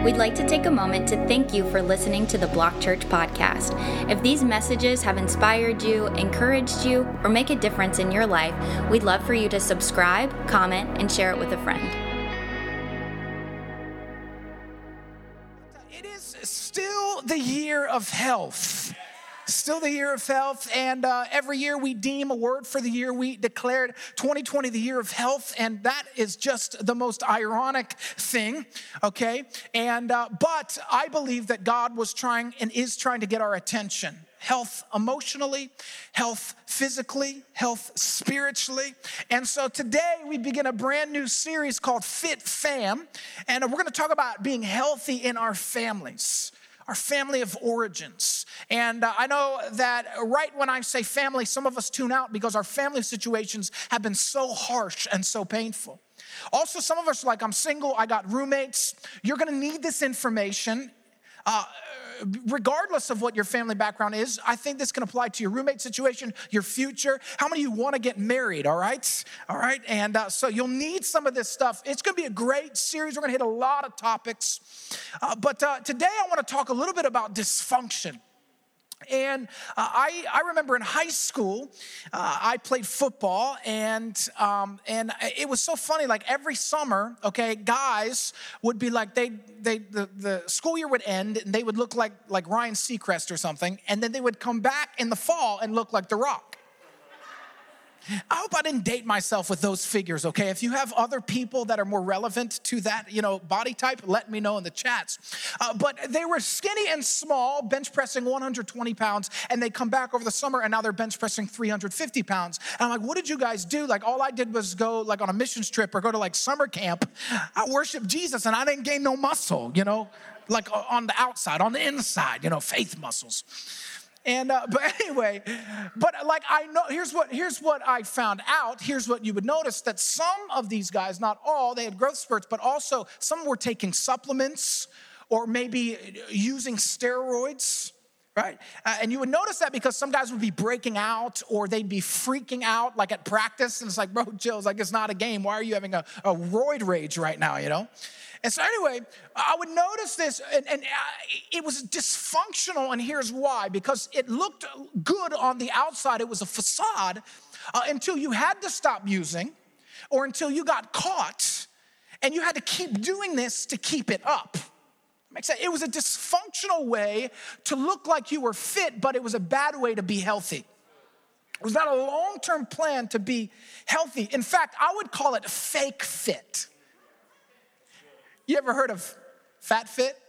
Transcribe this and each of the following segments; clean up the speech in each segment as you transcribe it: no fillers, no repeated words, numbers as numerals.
We'd like to take a moment to thank you for listening to the Block Church podcast. If these messages have inspired you, encouraged you, or make a difference in your life, we'd love for you to subscribe, comment, and share it with a friend. It is still the year of health. Still the year of health, and every year we deem a word for the year. We declared 2020 the year of health, and that is just the most ironic thing, okay? And but I believe that God was trying and is trying to get our attention. Health emotionally, health physically, health spiritually. And so today we begin a brand new series called Fit Fam, and we're gonna talk about being healthy in our families. Our family of origins. And I know that right when I say family, some of us tune out because our family situations have been so harsh and so painful. Also, some of us are like, I'm single, I got roommates. You're gonna need this information. Regardless of what your family background is, I think this can apply to your roommate situation, your future. How many of you want to get married, all right? All right, and so you'll need some of this stuff. It's going to be a great series. We're going to hit a lot of topics. But today I want to talk a little bit about dysfunction. And I remember in high school, I played football, and it was so funny. Like every summer, okay, guys would be like the school year would end, and they would look like Ryan Seacrest or something, and then they would come back in the fall and look like The Rock. I hope I didn't date myself with those figures, okay? If you have other people that are more relevant to that, body type, let me know in the chats. But they were skinny and small, bench pressing 120 pounds, and they come back over the summer, and now they're bench pressing 350 pounds. And I'm like, what did you guys do? Like, all I did was go like on a missions trip or go to like summer camp. I worshiped Jesus, and I didn't gain no muscle, like on the outside, on the inside, faith muscles. And but anyway, I know here's what I found out. Here's what you would notice, that some of these guys, not all, they had growth spurts, but also some were taking supplements or maybe using steroids, right? And you would notice that because some guys would be breaking out or they'd be freaking out like at practice, and it's like, bro, chill, it's not a game. Why are you having a roid rage right now, And so anyway, I would notice this, and it was dysfunctional, and here's why. Because it looked good on the outside, it was a facade, until you had to stop using, or until you got caught, and you had to keep doing this to keep it up. Makes sense? It was a dysfunctional way to look like you were fit, but it was a bad way to be healthy. It was not a long-term plan to be healthy. In fact, I would call it fake fit. You ever heard of fat fit?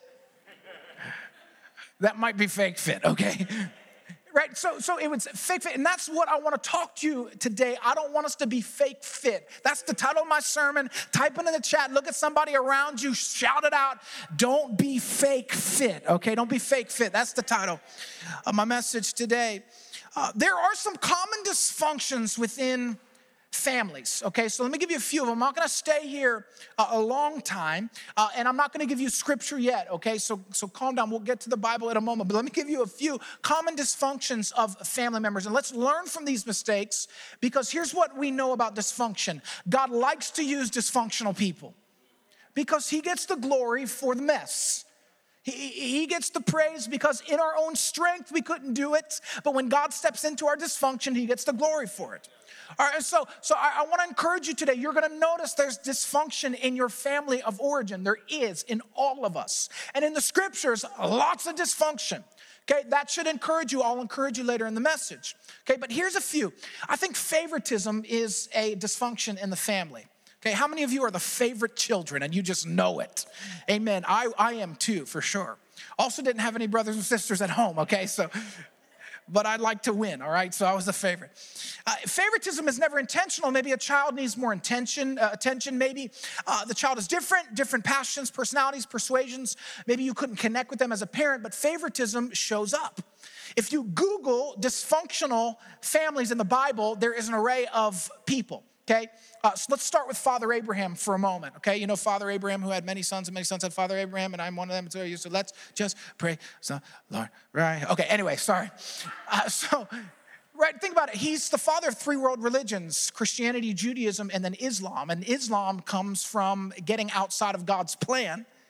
That might be fake fit, okay? Right, so it was fake fit, and that's what I want to talk to you today. I don't want us to be fake fit. That's the title of my sermon. Type it in the chat. Look at somebody around you. Shout it out. Don't be fake fit, okay? Don't be fake fit. That's the title of my message today. There are some common dysfunctions within families, okay? So let me give you a few of them. I'm not gonna stay here a long time, and I'm not gonna give you scripture yet, okay? So calm down, we'll get to the Bible in a moment, but let me give you a few common dysfunctions of family members, and let's learn from these mistakes, because here's what we know about dysfunction. God likes to use dysfunctional people, because he gets the glory for the mess. He gets the praise because in our own strength we couldn't do it, but when God steps into our dysfunction, he gets the glory for it. All right, so I want to encourage you today. You're going to notice there's dysfunction in your family of origin. There is in all of us. And in the scriptures, lots of dysfunction. Okay, that should encourage you. I'll encourage you later in the message. Okay, but here's a few. I think favoritism is a dysfunction in the family. Okay, how many of you are the favorite children and you just know it? Amen. I am too, for sure. Also didn't have any brothers and sisters at home, okay? But I'd like to win, all right? So I was the favorite. Favoritism is never intentional. Maybe a child needs more attention. Maybe the child is different passions, personalities, persuasions. Maybe you couldn't connect with them as a parent, but favoritism shows up. If you Google dysfunctional families in the Bible, there is an array of people. Okay, so let's start with Father Abraham for a moment, okay? You know Father Abraham who had many sons and many sons had Father Abraham, and I'm one of them. So let's just pray, so Lord, right? Okay, anyway, sorry. Right, think about it. He's the father of three world religions, Christianity, Judaism, and then Islam. And Islam comes from getting outside of God's plan.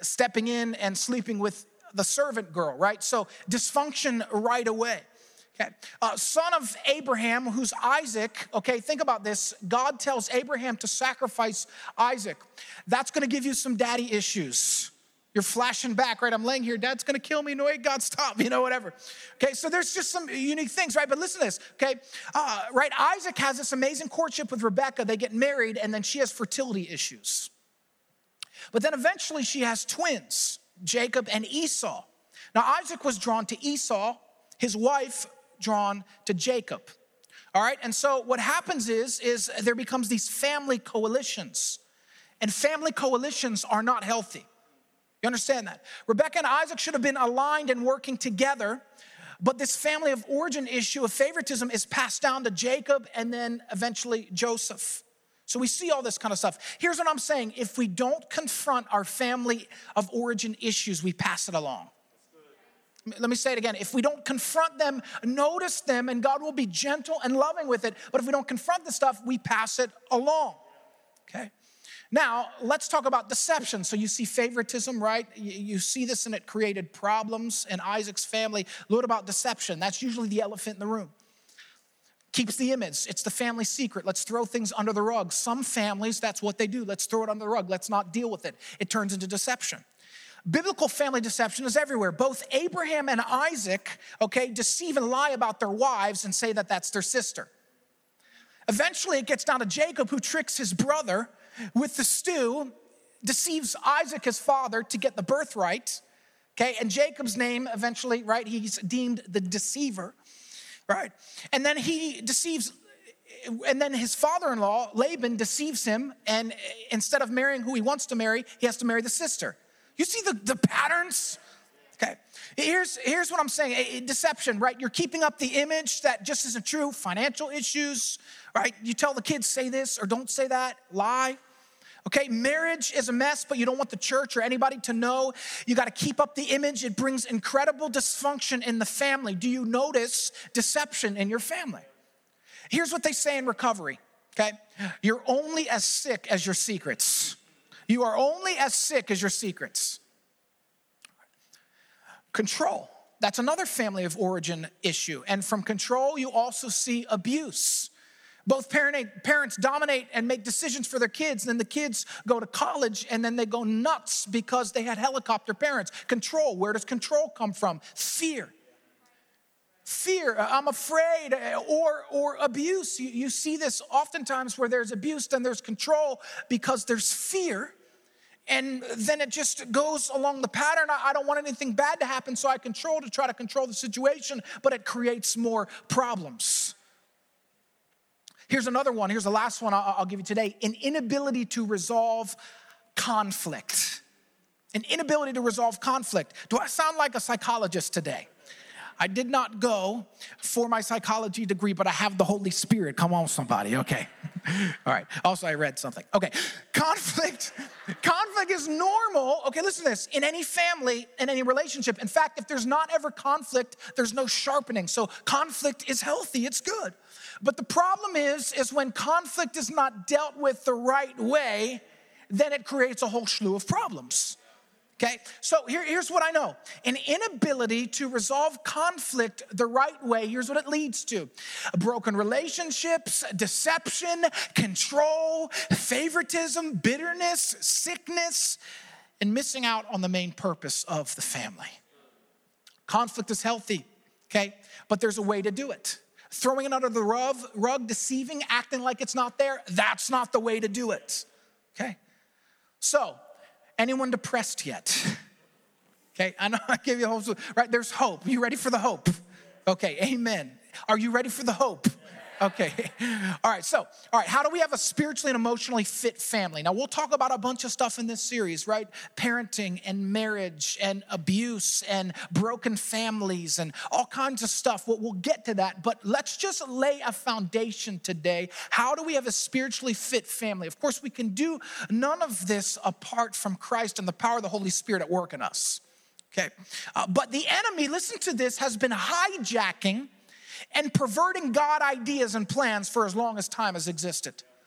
stepping in and sleeping with the servant girl, right? So dysfunction right away. Okay. Son of Abraham, who's Isaac, okay, think about this. God tells Abraham to sacrifice Isaac. That's going to give you some daddy issues. You're flashing back, right? I'm laying here, Dad's going to kill me. No way, God, stop, whatever. Okay, so there's just some unique things, right? But listen to this, okay? Right, Isaac has this amazing courtship with Rebekah. They get married, and then she has fertility issues. But then eventually she has twins, Jacob and Esau. Now, Isaac was drawn to Esau, his wife drawn to Jacob. All right, and so what happens is there becomes these family coalitions. And family coalitions are not healthy. You understand that? Rebekah and Isaac should have been aligned and working together, but this family of origin issue of favoritism is passed down to Jacob and then eventually Joseph. So we see all this kind of stuff. Here's what I'm saying. If we don't confront our family of origin issues, we pass it along. Let me say it again. If we don't confront them, notice them, and God will be gentle and loving with it. But if we don't confront the stuff, we pass it along. Okay? Now, let's talk about deception. So you see favoritism, right? You see this, and it created problems in Isaac's family. What about deception? That's usually the elephant in the room. Keeps the image. It's the family secret. Let's throw things under the rug. Some families, that's what they do. Let's throw it under the rug. Let's not deal with it. It turns into deception. Biblical family deception is everywhere. Both Abraham and Isaac, okay, deceive and lie about their wives and say that that's their sister. Eventually, it gets down to Jacob, who tricks his brother with the stew, deceives Isaac, his father, to get the birthright, okay? And Jacob's name eventually, right, he's deemed the deceiver, right? And then he deceives, and then his father-in-law, Laban, deceives him, and instead of marrying who he wants to marry, he has to marry the sister. You see the patterns? Okay, here's what I'm saying. Deception, right? You're keeping up the image that just isn't true. Financial issues, right? You tell the kids, say this or don't say that. Lie. Okay, marriage is a mess, but you don't want the church or anybody to know. You got to keep up the image. It brings incredible dysfunction in the family. Do you notice deception in your family? Here's what they say in recovery, okay? You're only as sick as your secrets. You are only as sick as your secrets. Control. That's another family of origin issue. And from control, you also see abuse. Both parents dominate and make decisions for their kids. And then the kids go to college and then they go nuts because they had helicopter parents. Control. Where does control come from? Fear. Fear, I'm afraid, or abuse. You see this oftentimes where there's abuse, then there's control because there's fear. And then it just goes along the pattern. I don't want anything bad to happen, so I control to try to control the situation, but it creates more problems. Here's another one. Here's the last one I'll give you today. An inability to resolve conflict. An inability to resolve conflict. Do I sound like a psychologist today? I did not go for my psychology degree, but I have the Holy Spirit. Come on, somebody. Okay. All right. Also, I read something. Okay. Conflict is normal. Okay, listen to this. In any family, in any relationship. In fact, if there's not ever conflict, there's no sharpening. So conflict is healthy. It's good. But the problem is when conflict is not dealt with the right way, then it creates a whole slew of problems. Okay, so here's what I know. An inability to resolve conflict the right way, here's what it leads to. Broken relationships, deception, control, favoritism, bitterness, sickness, and missing out on the main purpose of the family. Conflict is healthy, okay? But there's a way to do it. Throwing it under the rug, deceiving, acting like it's not there, that's not the way to do it, okay? So, anyone depressed yet? Okay, I know I gave you hope, right? There's hope. You ready for the hope? Okay, amen. Are you ready for the hope? Okay, all right, how do we have a spiritually and emotionally fit family? Now, we'll talk about a bunch of stuff in this series, right? Parenting and marriage and abuse and broken families and all kinds of stuff. We'll get to that, but let's just lay a foundation today. How do we have a spiritually fit family? Of course, we can do none of this apart from Christ and the power of the Holy Spirit at work in us, okay? But the enemy, listen to this, has been hijacking and perverting God ideas and plans for as long as time has existed.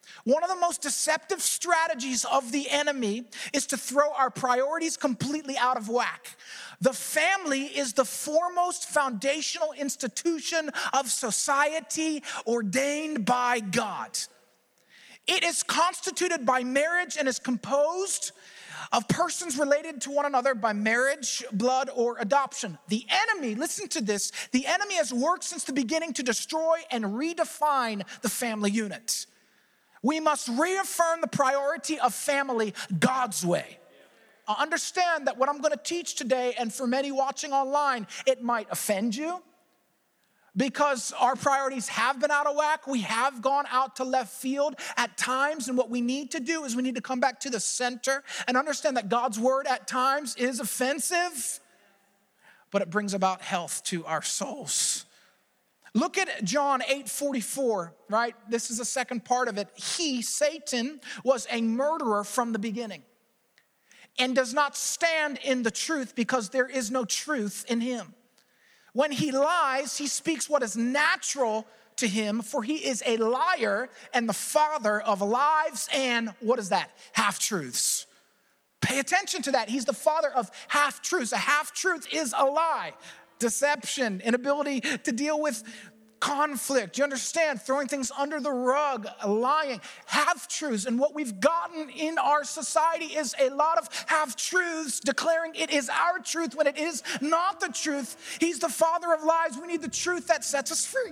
One of the most deceptive strategies of the enemy is to throw our priorities completely out of whack. The family is the foremost foundational institution of society ordained by God. It is constituted by marriage and is composed of persons related to one another by marriage, blood, or adoption. The enemy, listen to this, the enemy has worked since the beginning to destroy and redefine the family unit. We must reaffirm the priority of family God's way. Understand that what I'm going to teach today, and for many watching online, it might offend you because our priorities have been out of whack. We have gone out to left field at times, and what we need to do is we need to come back to the center and understand that God's word at times is offensive, but it brings about health to our souls. Look at John 8:44, right? This is the second part of it. He, Satan, was a murderer from the beginning and does not stand in the truth because there is no truth in him. When he lies, he speaks what is natural to him, for he is a liar and the father of lies and, what is that? Half-truths. Pay attention to that. He's the father of half-truths. A half-truth is a lie. Deception, inability to deal with conflict. You understand? Throwing things under the rug, lying, half-truths. And what we've gotten in our society is a lot of half-truths, declaring it is our truth when it is not the truth. He's the father of lies. We need the truth that sets us free.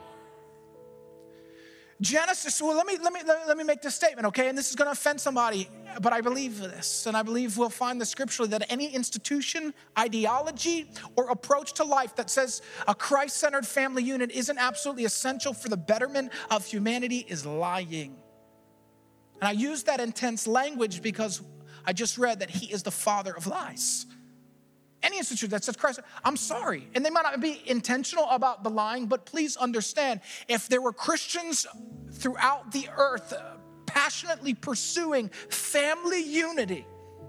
Genesis, well, let me make this statement, okay? And this is going to offend somebody, but I believe this, and I believe we'll find this scripturally, that any institution, ideology, or approach to life that says a Christ-centered family unit isn't absolutely essential for the betterment of humanity is lying. And I use that intense language because I just read that he is the father of lies. Any institute that says Christ, I'm sorry. And they might not be intentional about the lying, but please understand, if there were Christians throughout the earth passionately pursuing family unity,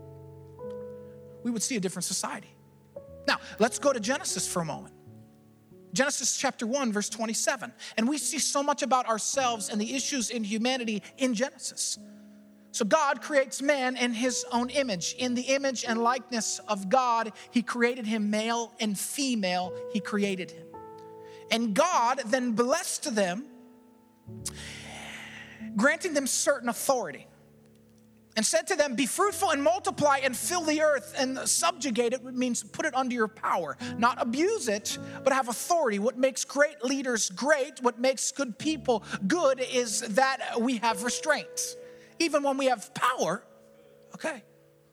we would see a different society. Now, let's go to Genesis for a moment. Genesis chapter 1, verse 27. And we see so much about ourselves and the issues in humanity in Genesis. So God creates man in his own image. In the image and likeness of God, he created him, male and female, he created him. And God then blessed them, granting them certain authority, and said to them, be fruitful and multiply and fill the earth and subjugate it. It means put it under your power, not abuse it, but have authority. What makes great leaders great, what makes good people good, is that we have restraint. Even when we have power, okay?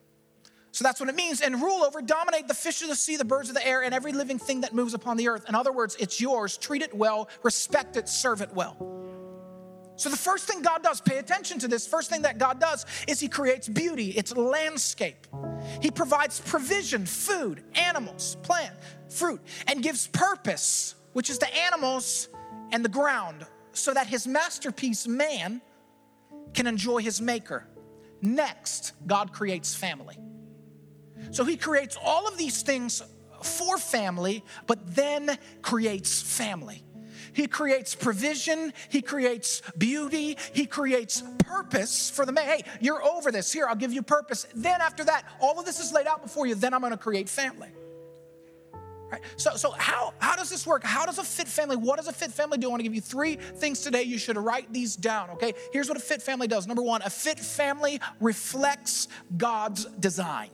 So that's what it means. And rule over, dominate the fish of the sea, the birds of the air, and every living thing that moves upon the earth. In other words, it's yours. Treat it well, respect it, serve it well. So the first thing God does, pay attention to this, first thing that God does is he creates beauty. It's landscape. He provides provision, food, animals, plant, fruit, and gives purpose, which is the animals and the ground, so that his masterpiece, man, can enjoy his maker. Next, God creates family. So he creates all of these things for family, but then creates family. He creates provision, he creates beauty, he creates purpose for the man. Hey, you're over this. Here, I'll give you purpose. Then after that, all of this is laid out before you, then I'm gonna create family. Right? So how does this work? How does a fit family, what does a fit family do? I want to give you 3 things today. You should write these down, okay? Here's what a fit family does. Number 1, a fit family reflects God's design.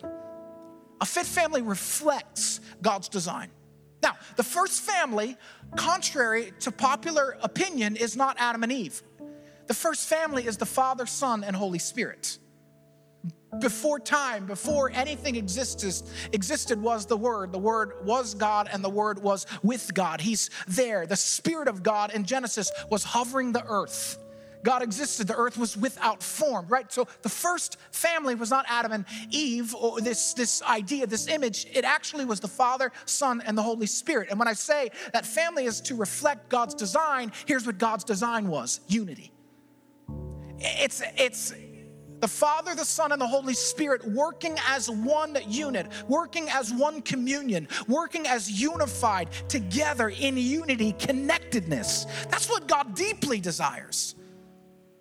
A fit family reflects God's design. Now, the first family, contrary to popular opinion, is not Adam and Eve. The first family is the Father, Son, and Holy Spirit. Before time, before anything existed was the Word. The Word was God, and the Word was with God. He's there. The Spirit of God in Genesis was hovering the earth. God existed. The earth was without form, right? So the first family was not Adam and Eve, or this idea, this image. It actually was the Father, Son, and the Holy Spirit. And when I say that family is to reflect God's design, here's what God's design was: unity. It's the Father, the Son, and the Holy Spirit working as one unit, working as one communion, working as unified together in unity, connectedness. That's what God deeply desires.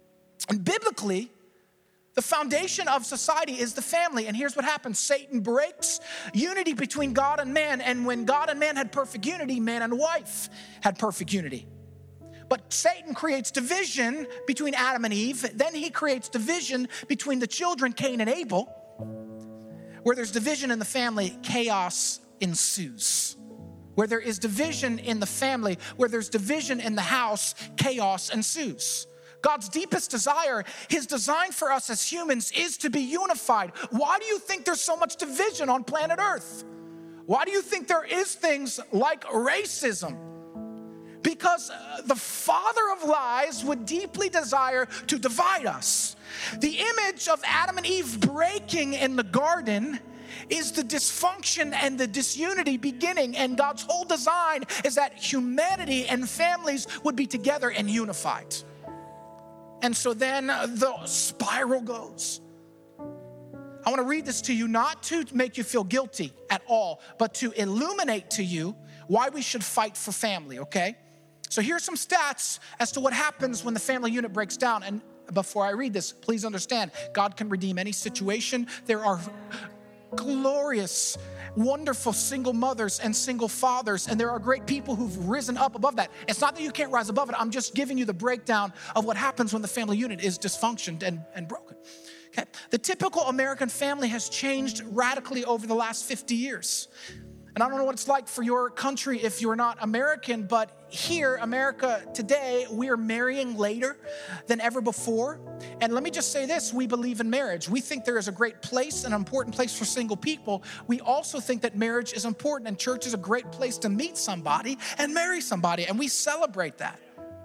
And biblically, the foundation of society is the family. And here's what happens. Satan breaks unity between God and man. And when God and man had perfect unity, man and wife had perfect unity. But Satan creates division between Adam and Eve. Then he creates division between the children, Cain and Abel. Where there's division in the family, chaos ensues. Where there is division in the family, where there's division in the house, chaos ensues. God's deepest desire, his design for us as humans is to be unified. Why do you think there's so much division on planet Earth? Why do you think there is things like racism? Because the father of lies would deeply desire to divide us. The image of Adam and Eve breaking in the garden is the dysfunction and the disunity beginning. And God's whole design is that humanity and families would be together and unified. And so then the spiral goes. I want to read this to you, not to make you feel guilty at all, but to illuminate to you why we should fight for family, okay? So here's some stats as to what happens when the family unit breaks down. And before I read this, please understand, God can redeem any situation. There are glorious, wonderful single mothers and single fathers, and there are great people who've risen up above that. It's not that you can't rise above it. I'm just giving you the breakdown of what happens when the family unit is dysfunctioned and broken. Okay. The typical American family has changed radically over the last 50 years. And I don't know what it's like for your country if you're not American, but here, America today, we are marrying later than ever before. And let me just say this, we believe in marriage. We think there is a great place, an important place for single people. We also think that marriage is important and church is a great place to meet somebody and marry somebody, and we celebrate that.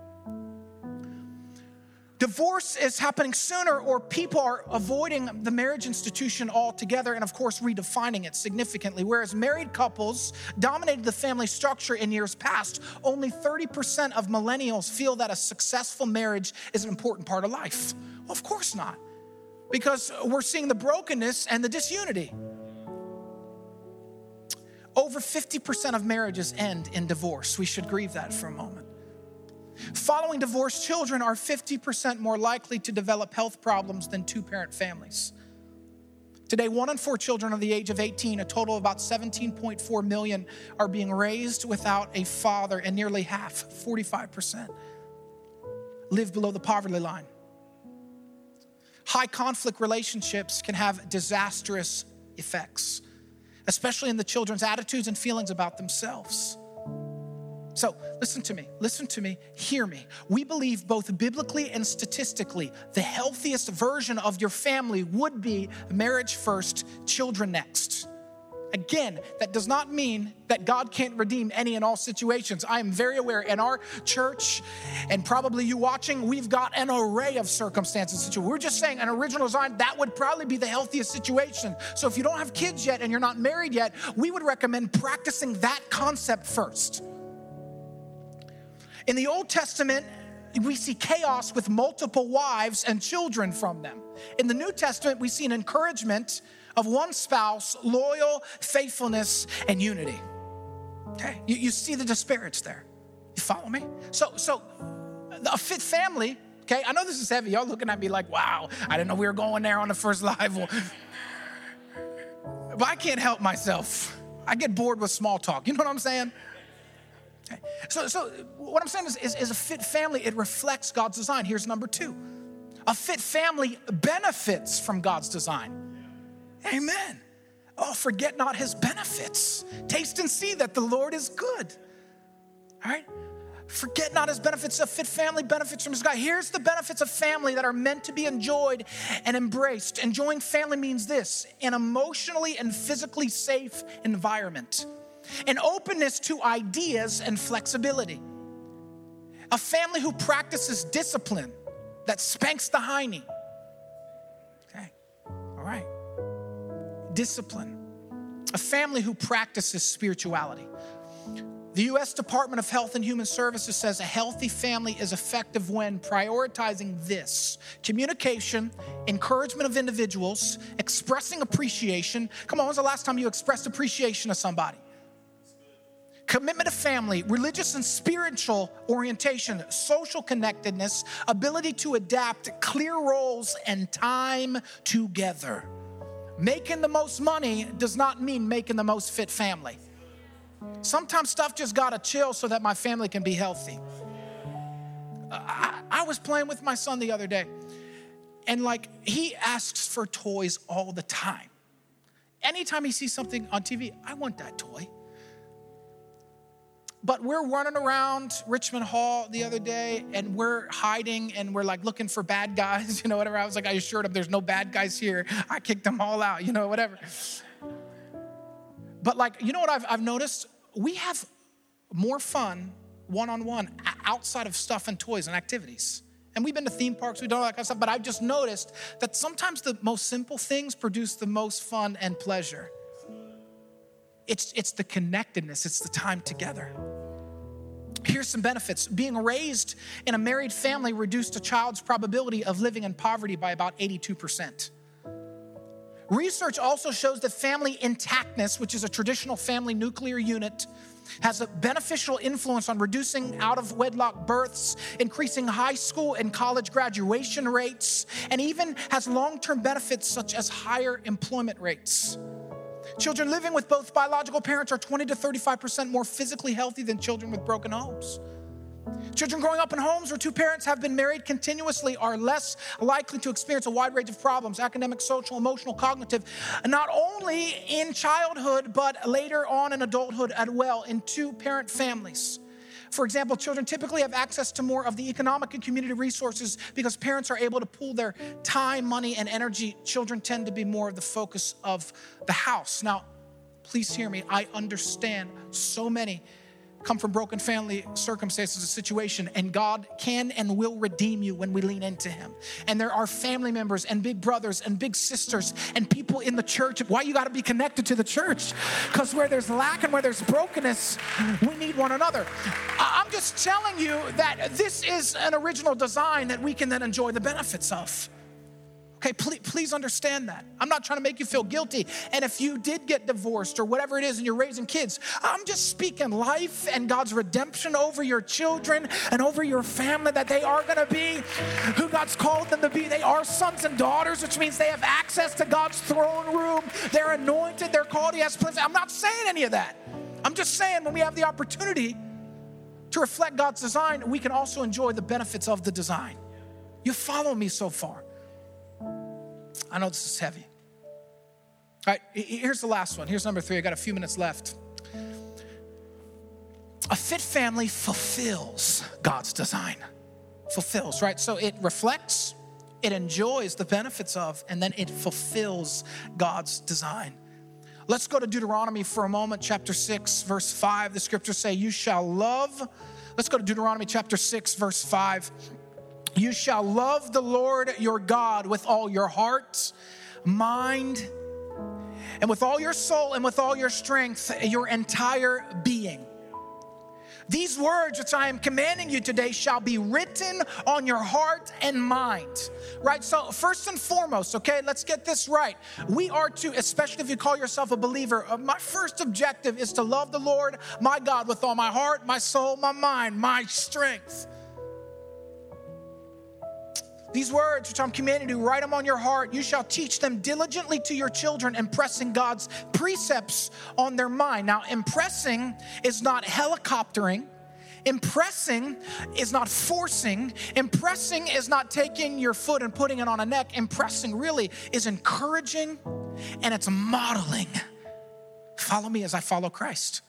Divorce is happening sooner, or people are avoiding the marriage institution altogether and, of course, redefining it significantly. Whereas married couples dominated the family structure in years past, only 30% of millennials feel that a successful marriage is an important part of life. Well, of course not, because we're seeing the brokenness and the disunity. Over 50% of marriages end in divorce. We should grieve that for a moment. Following divorce, children are 50% more likely to develop health problems than two-parent families. Today, 1 in 4 children under the age of 18, a total of about 17.4 million, are being raised without a father, and nearly half, 45%, live below the poverty line. High conflict relationships can have disastrous effects, especially in the children's attitudes and feelings about themselves. So listen to me, hear me. We believe both biblically and statistically, the healthiest version of your family would be marriage first, children next. Again, that does not mean that God can't redeem any and all situations. I am very aware in our church, and probably you watching, we've got an array of circumstances. We're just saying an original design, that would probably be the healthiest situation. So if you don't have kids yet and you're not married yet, we would recommend practicing that concept first. In the Old Testament, we see chaos with multiple wives and children from them. In the New Testament, we see an encouragement of one spouse, loyal, faithfulness, and unity. Okay, you see the disparage there. You follow me? So a fit family, okay, I know this is heavy. Y'all looking at me like, wow, I didn't know we were going there on the first live. But I can't help myself. I get bored with small talk. You know what I'm saying? Okay. So what I'm saying is a fit family, it reflects God's design. Here's number 2. A fit family benefits from God's design. Amen. Oh, forget not his benefits. Taste and see that the Lord is good. All right? Forget not his benefits. A fit family benefits from his God. Here's the benefits of family that are meant to be enjoyed and embraced. Enjoying family means this: an emotionally and physically safe environment. An openness to ideas and flexibility. A family who practices discipline that spanks the hiney. Okay, all right. Discipline. A family who practices spirituality. The U.S. Department of Health and Human Services says a healthy family is effective when prioritizing this: communication, encouragement of individuals, expressing appreciation. Come on, when's the last time you expressed appreciation of somebody? commitment to family, religious and spiritual orientation, social connectedness, ability to adapt, clear roles, and time together. Making the most money does not mean making the most fit family. Sometimes stuff just gotta chill so that my family can be healthy. I was playing with my son the other day, and he asks for toys all the time. Anytime he sees something on TV, I want that toy. But we're running around Richmond Hall the other day, and we're hiding, and we're looking for bad guys, whatever. I was I assured him there's no bad guys here. I kicked them all out, whatever. But what I've noticed? We have more fun one-on-one outside of stuff and toys and activities. And we've been to theme parks, we've done all that kind of stuff, but I've just noticed that sometimes the most simple things produce the most fun and pleasure. It's the connectedness, it's the time together. Here's some benefits. Being raised in a married family reduced a child's probability of living in poverty by about 82%. Research also shows that family intactness, which is a traditional family nuclear unit, has a beneficial influence on reducing out-of-wedlock births, increasing high school and college graduation rates, and even has long-term benefits such as higher employment rates. Children living with both biological parents are 20 to 35% more physically healthy than children with broken homes. Children growing up in homes where two parents have been married continuously are less likely to experience a wide range of problems, academic, social, emotional, cognitive, not only in childhood, but later on in adulthood as well in two-parent families. For example, children typically have access to more of the economic and community resources because parents are able to pool their time, money, and energy. Children tend to be more of the focus of the house. Now, please hear me. I understand so many come from broken family circumstances and situation, and God can and will redeem you when we lean into him. And there are family members and big brothers and big sisters and people in the church. Why you got to be connected to the church? Because where there's lack and where there's brokenness, we need one another. I'm just telling you that this is an original design that we can then enjoy the benefits of. Okay, please understand that. I'm not trying to make you feel guilty. And if you did get divorced or whatever it is and you're raising kids, I'm just speaking life and God's redemption over your children and over your family, that they are going to be who God's called them to be. They are sons and daughters, which means they have access to God's throne room. They're anointed, they're called, he has plans. I'm not saying any of that. I'm just saying when we have the opportunity to reflect God's design, we can also enjoy the benefits of the design. You follow me so far? I know this is heavy. All right, here's the last one. Here's number 3. I got a few minutes left. A fit family fulfills God's design. Fulfills, right? So it reflects, it enjoys the benefits of, and then it fulfills God's design. Let's go to Deuteronomy for a moment, chapter 6, verse 5. The scriptures say, you shall love. Let's go to Deuteronomy chapter 6, verse 5. You shall love the Lord your God with all your heart, mind, and with all your soul and with all your strength, your entire being. These words which I am commanding you today shall be written on your heart and mind, right? So first and foremost, okay, let's get this right. We are to, especially if you call yourself a believer, my first objective is to love the Lord, my God, with all my heart, my soul, my mind, my strength. These words which I'm commanding you, write them on your heart. You shall teach them diligently to your children, impressing God's precepts on their mind. Now, impressing is not helicoptering. Impressing is not forcing. Impressing is not taking your foot and putting it on a neck. Impressing really is encouraging, and it's modeling. Follow me as I follow Christ.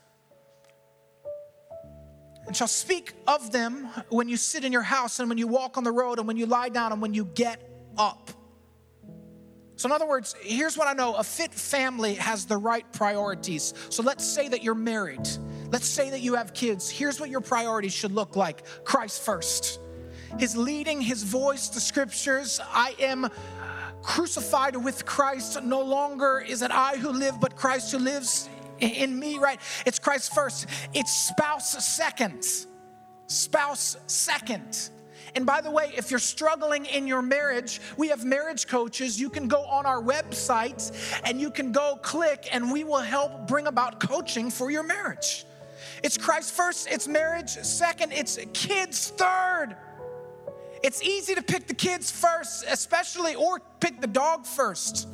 And shall speak of them when you sit in your house and when you walk on the road and when you lie down and when you get up. So in other words, here's what I know. A fit family has the right priorities. So let's say that you're married. Let's say that you have kids. Here's what your priorities should look like. Christ first. His leading, his voice, the scriptures. I am crucified with Christ. No longer is it I who live, but Christ who lives in me, right? It's Christ first. It's spouse second. Spouse second. And by the way, if you're struggling in your marriage, we have marriage coaches. You can go on our website and you can go click and we will help bring about coaching for your marriage. It's Christ first, it's marriage second, it's kids third. It's easy to pick the kids first, especially, or pick the dog first.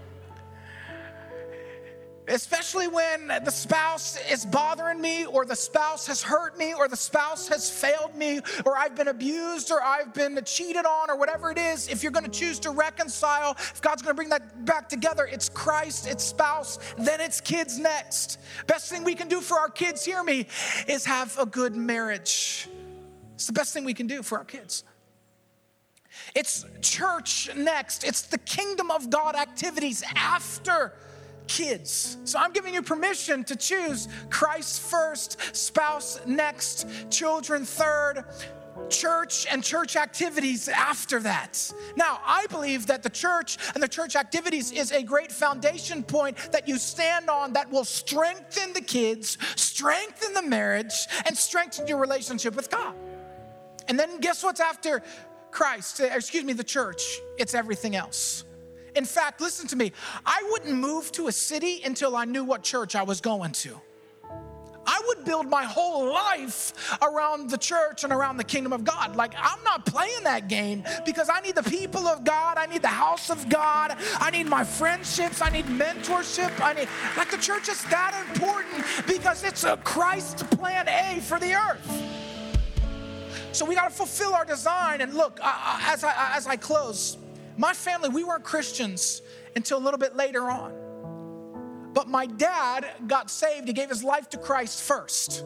Especially when the spouse is bothering me, or the spouse has hurt me, or the spouse has failed me, or I've been abused, or I've been cheated on, or whatever it is. If you're gonna choose to reconcile, if God's gonna bring that back together, it's Christ, it's spouse, then it's kids next. Best thing we can do for our kids, hear me, is have a good marriage. It's the best thing we can do for our kids. It's church next. It's the kingdom of God activities after kids. So I'm giving you permission to choose Christ first, spouse next, children third, church and church activities after that. Now, I believe that the church and the church activities is a great foundation point that you stand on that will strengthen the kids, strengthen the marriage, and strengthen your relationship with God. And then guess what's after the church? It's everything else. In fact, listen to me. I wouldn't move to a city until I knew what church I was going to. I would build my whole life around the church and around the kingdom of God. Like, I'm not playing that game because I need the people of God. I need the house of God. I need my friendships. I need mentorship. The church is that important because it's a Christ plan A for the earth. So we got to fulfill our design. And look, as I close, my family, we weren't Christians until a little bit later on. But my dad got saved. He gave his life to Christ first.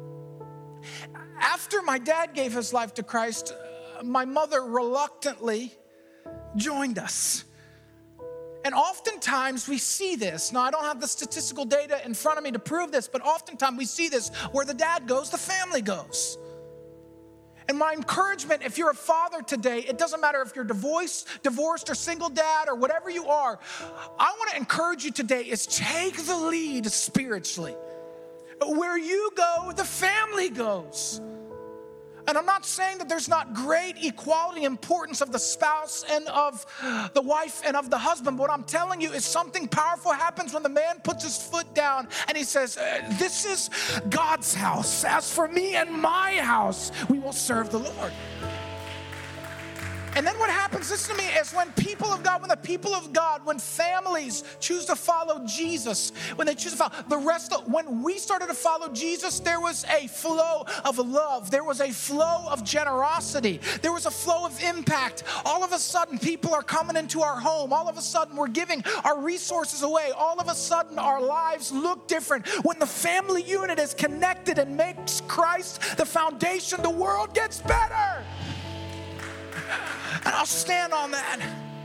After my dad gave his life to Christ, my mother reluctantly joined us. And oftentimes we see this. Now, I don't have the statistical data in front of me to prove this, but oftentimes we see this where the dad goes, the family goes. And my encouragement, if you're a father today, it doesn't matter if you're divorced or single dad or whatever you are, I want to encourage you today is take the lead spiritually. Where you go, the family goes. And I'm not saying that there's not great equality importance of the spouse and of the wife and of the husband. But what I'm telling you is something powerful happens when the man puts his foot down and he says, this is God's house. As for me and my house, we will serve the Lord. And then what happens, listen to me, is when when families choose to follow Jesus, when they choose to follow, when we started to follow Jesus, there was a flow of love. There was a flow of generosity. There was a flow of impact. All of a sudden, people are coming into our home. All of a sudden, we're giving our resources away. All of a sudden, our lives look different. When the family unit is connected and makes Christ the foundation, the world gets better. And I'll stand on that.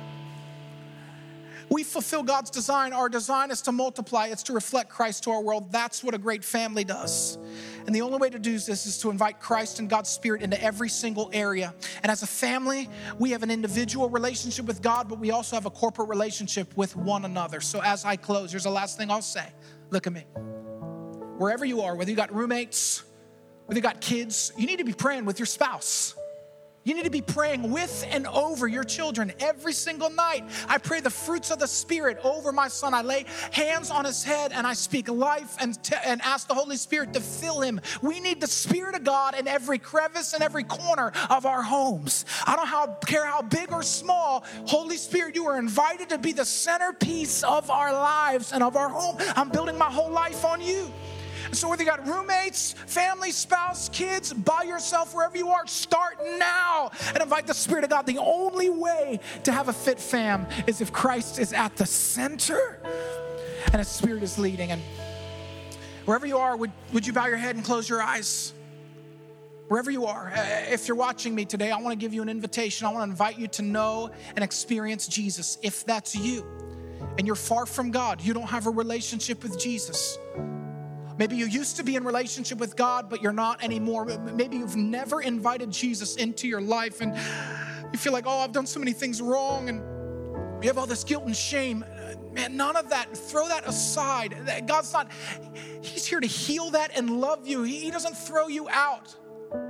We fulfill God's design. Our design is to multiply. It's to reflect Christ to our world. That's what a great family does. And the only way to do this is to invite Christ and God's Spirit into every single area. And as a family, we have an individual relationship with God, but we also have a corporate relationship with one another. So as I close, here's the last thing I'll say. Look at me. Wherever you are, whether you got roommates, whether you got kids, you need to be praying with your spouse. You need to be praying with and over your children every single night. I pray the fruits of the Spirit over my son. I lay hands on his head and I speak life and ask the Holy Spirit to fill him. We need the Spirit of God in every crevice and every corner of our homes. I don't care how big or small. Holy Spirit, you are invited to be the centerpiece of our lives and of our home. I'm building my whole life on you. So whether you got roommates, family, spouse, kids, by yourself, wherever you are, start now and invite the Spirit of God. The only way to have a fit fam is if Christ is at the center and His Spirit is leading. And wherever you are, would you bow your head and close your eyes? Wherever you are, if you're watching me today, I want to give you an invitation. I want to invite you to know and experience Jesus. If that's you and you're far from God, you don't have a relationship with Jesus. Maybe you used to be in relationship with God, but you're not anymore. Maybe you've never invited Jesus into your life and you feel like, oh, I've done so many things wrong and you have all this guilt and shame. Man, none of that. Throw that aside. God's not, He's here to heal that and love you. He doesn't throw you out.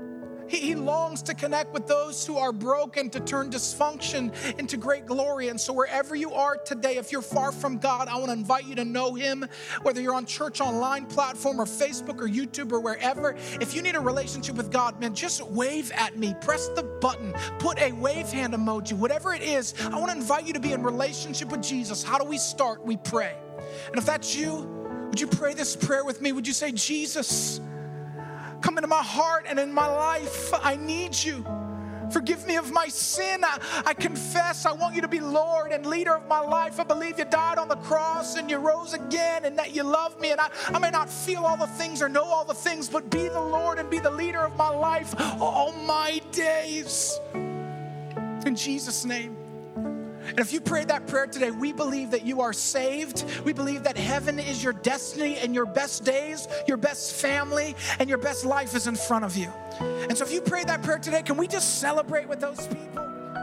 He longs to connect with those who are broken, to turn dysfunction into great glory. And so wherever you are today, if you're far from God, I want to invite you to know him, whether you're on church online platform or Facebook or YouTube or wherever. If you need a relationship with God, man, just wave at me. Press the button. Put a wave hand emoji. Whatever it is, I want to invite you to be in relationship with Jesus. How do we start? We pray. And if that's you, would you pray this prayer with me? Would you say, Jesus, come into my heart and in my life. I need you. Forgive me of my sin. I confess I want you to be Lord and leader of my life. I believe you died on the cross and you rose again and that you love me. And I may not feel all the things or know all the things, but be the Lord and be the leader of my life all my days. In Jesus' name. And if you prayed that prayer today, we believe that you are saved. We believe that heaven is your destiny and your best days, your best family, and your best life is in front of you. And so if you prayed that prayer today, can we just celebrate with those people?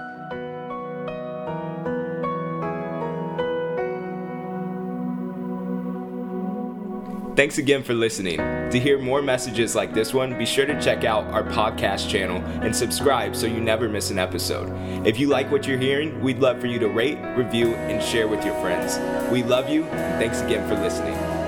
Thanks again for listening. To hear more messages like this one, be sure to check out our podcast channel and subscribe so you never miss an episode. If you like what you're hearing, we'd love for you to rate, review, and share with your friends. We love you, and thanks again for listening.